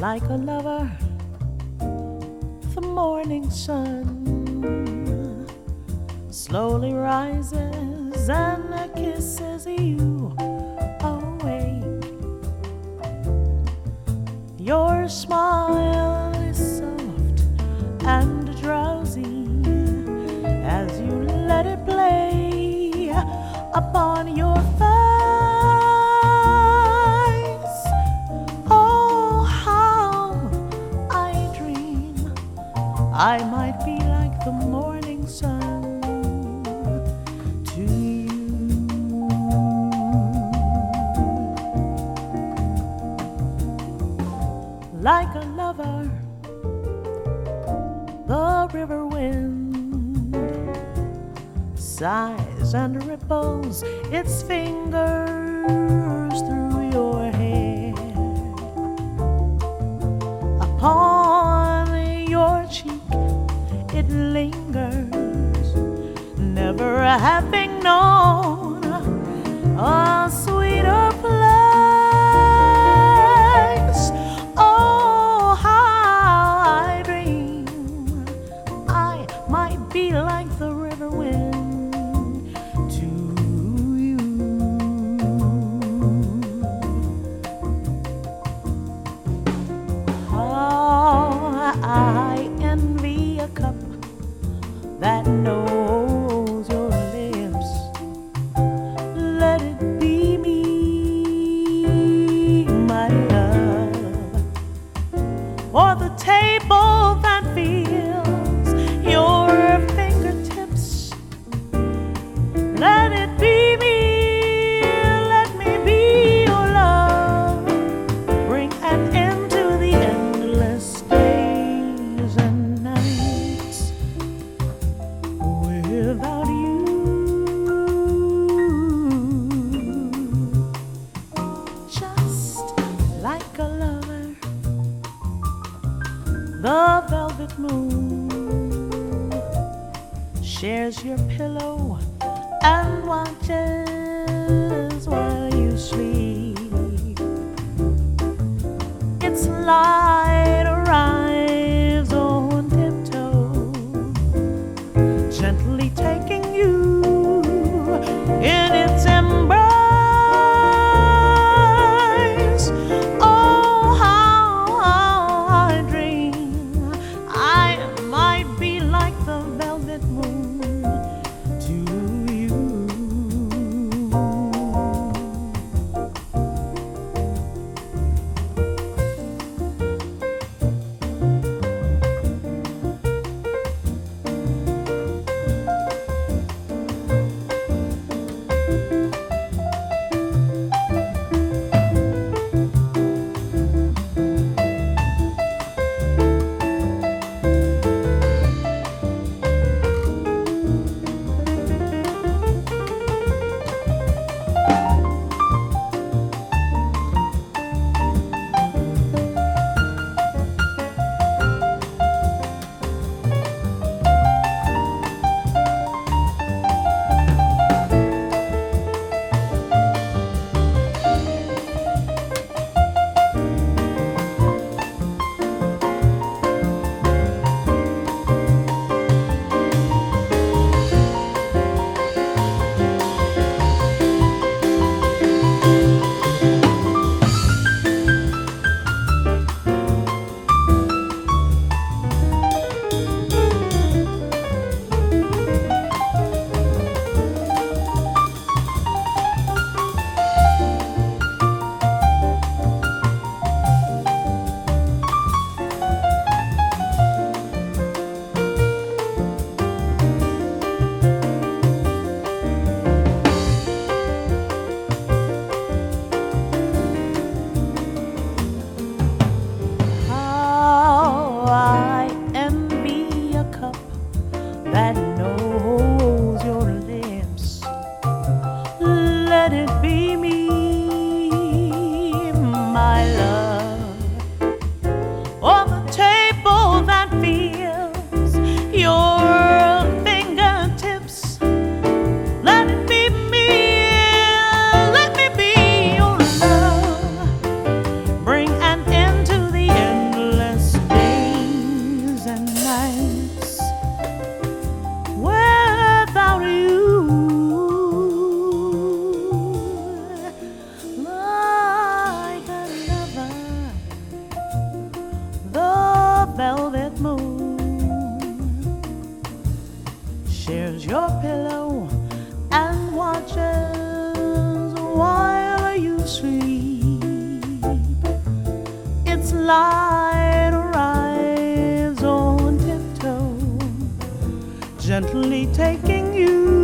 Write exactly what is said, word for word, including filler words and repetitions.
like a lover, the morning sun slowly rises and kisses you awake. Your smile is soft and drowsy as you let it play upon your face. Oh, how I dream I might be like the morning sun to you. Like a lover, the river wind sighs and ripples its fingers through your hair. Upon your cheek it lingers, never having known a sweeter place. Oh, how I dream I might be like the river wind to you. How I envy a cup that knows your lips. Let it be me, my love, or the table that feels your fingertips. Let it be me, let me be your love. Bring an end to the endless days and nights without you. Just like a lover, the velvet moon shares your pillow and watches while you sleep. Its light arrives on tiptoe, gently taking you in its embrace. Oh, how I dream I might be like the velvet moon to you. velvet moon shares your pillow and watches while you sleep. Its light arrives on tiptoe, gently taking you